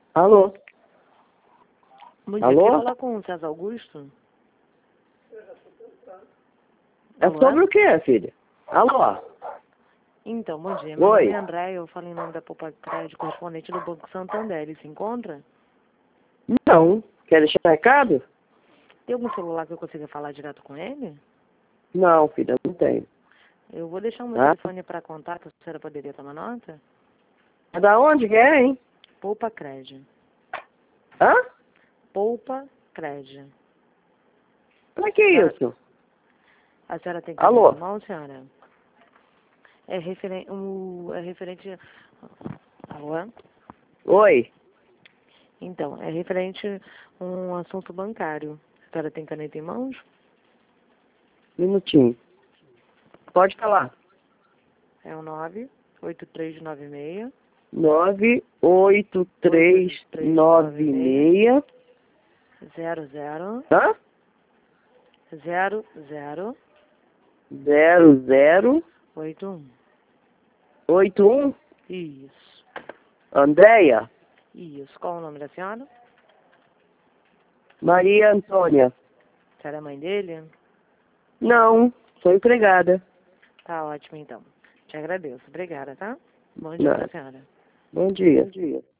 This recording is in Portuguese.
Alô? Bom dia, Alô? quero falar com o César Augusto. É Alô? sobre o que, filha? Alô? Então, bom dia. Meu Oi? nome é André, eu falo em nome da Poupa Crédito, correspondente do Banco Santander. Ele se encontra? Não. Quer deixar recado? Tem algum celular que eu consiga falar direto com ele? Não, filha, não tenho. Eu vou deixar o meu Tá? telefone para contato, a senhora poderia tomar nota? É da onde que é, hein? Poupa Crédito. Hã? Poupa Crédito. Como é que é isso? A senhora tem Alô? caneta na mão, senhora? É referente... Alô? Oi? Então, é referente a um assunto bancário. A senhora tem caneta em mãos? Minutinho. Pode falar. É o 98396 98396 00 Hã? 00 81. 0081 Isso. Andréia? Isso. Qual o nome da senhora? Maria Antônia? A senhora é mãe dele? Não, sou empregada. Tá ótimo, então. Te agradeço. Obrigada, tá? Bom dia Não. pra senhora. Bom dia. Bom dia.